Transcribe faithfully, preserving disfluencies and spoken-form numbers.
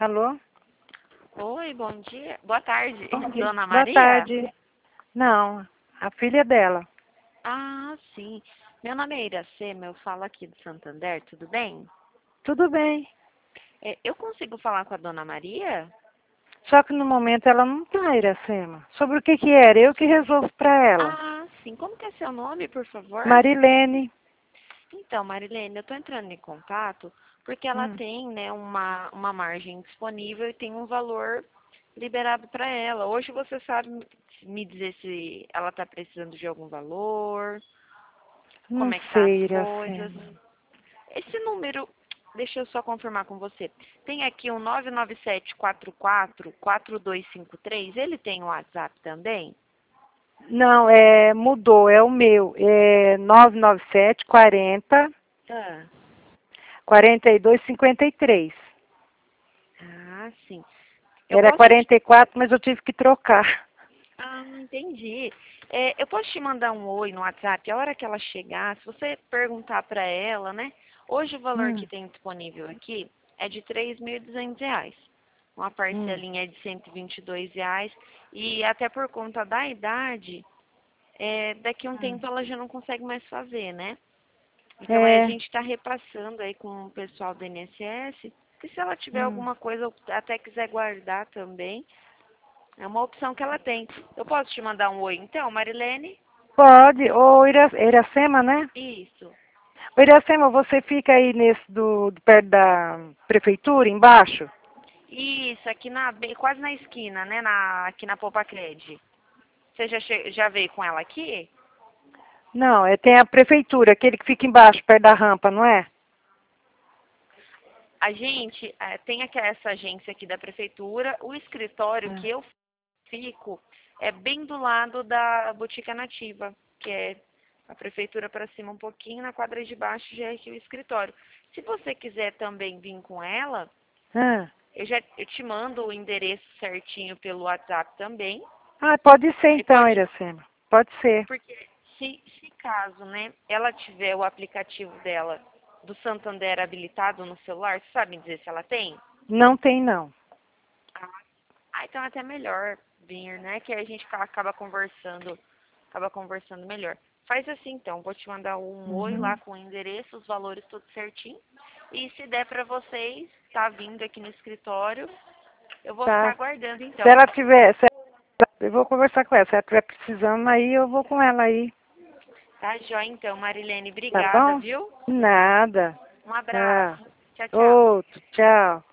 Alô? Oi, bom dia. Boa tarde. Bom dia. Dona Boa Maria? tarde. Não, a filha dela. Ah, sim. Meu nome é Iracema, eu falo aqui do Santander, tudo bem? Tudo bem. É, eu consigo falar com a Dona Maria? Só que no momento ela não tá, Iracema. Sobre o que que era? Eu que resolvo pra ela. Ah, sim. Como que é seu nome, por favor? Marilene. Então, Marilene, eu estou entrando em contato porque ela Hum. tem, né, uma, uma margem disponível e tem um valor liberado para ela. Hoje você sabe me dizer se ela está precisando de algum valor, Não como é que tá sei, as coisas. Iracema. Esse número, deixa eu só confirmar com você. Tem aqui um nove nove sete quatro quatro quatro dois cinco três. Ele tem o WhatsApp também? Não, é, mudou, é o meu. É nove nove sete quarenta Ah, quarenta e dois cinquenta e três. ah, sim. Eu Era posso te... quarenta e quatro, mas eu tive que trocar. Ah, entendi. É, eu posso te mandar um oi no WhatsApp. A hora que ela chegar, se você perguntar para ela, né? Hoje o valor que Hum, tem disponível aqui é de três mil e duzentos reais. Uma hum. parcelinha é de cento e vinte e dois reais. E até por conta da idade, é, daqui a um tempo ela já não consegue mais fazer, né? Então aí a É. gente está repassando aí com o pessoal do I N S S, que se ela tiver Hum. alguma coisa ou até quiser guardar também, é uma opção que ela tem. Eu posso te mandar um oi então, Marilene? Pode. Ô, Ira- Iracema, né? Isso. Ô, Iracema, você fica aí nesse do, do perto da prefeitura, embaixo? Isso, aqui na, bem- quase na esquina, né? Na, aqui na Popacred. Você já, che- já veio com ela aqui? Não, é, tem a prefeitura, aquele que fica embaixo, perto da rampa, não é? A gente eh, tem aqui essa agência aqui da prefeitura, o escritório que É. eu fico é bem do lado da Botica Nativa, que é a prefeitura para cima um pouquinho, na quadra de baixo já é aqui o escritório. Se você quiser também vir com ela, Ah, eu já eu te mando o endereço certinho pelo WhatsApp também. Ah, pode ser Aí então, pode, Iracema. Pode ser. porque se, se caso, né, ela tiver o aplicativo dela do Santander habilitado no celular, você sabe me dizer se ela tem? Não tem, não. Ah, então é até melhor vir, né? Que aí a gente ca- acaba conversando, acaba conversando melhor. Faz assim então, vou te mandar um oi lá Uhum. com o endereço, os valores tudo certinho. E se der pra vocês, tá vindo aqui no escritório, eu vou ficar Tá. aguardando Se então. ela tiver, se ela- eu vou conversar com ela. Se ela estiver precisando, aí eu vou com ela aí. Tá joia então, Marilene, Tá obrigada, bom? viu? Nada. Um abraço. Tá. Tchau, tchau. Outro, tchau.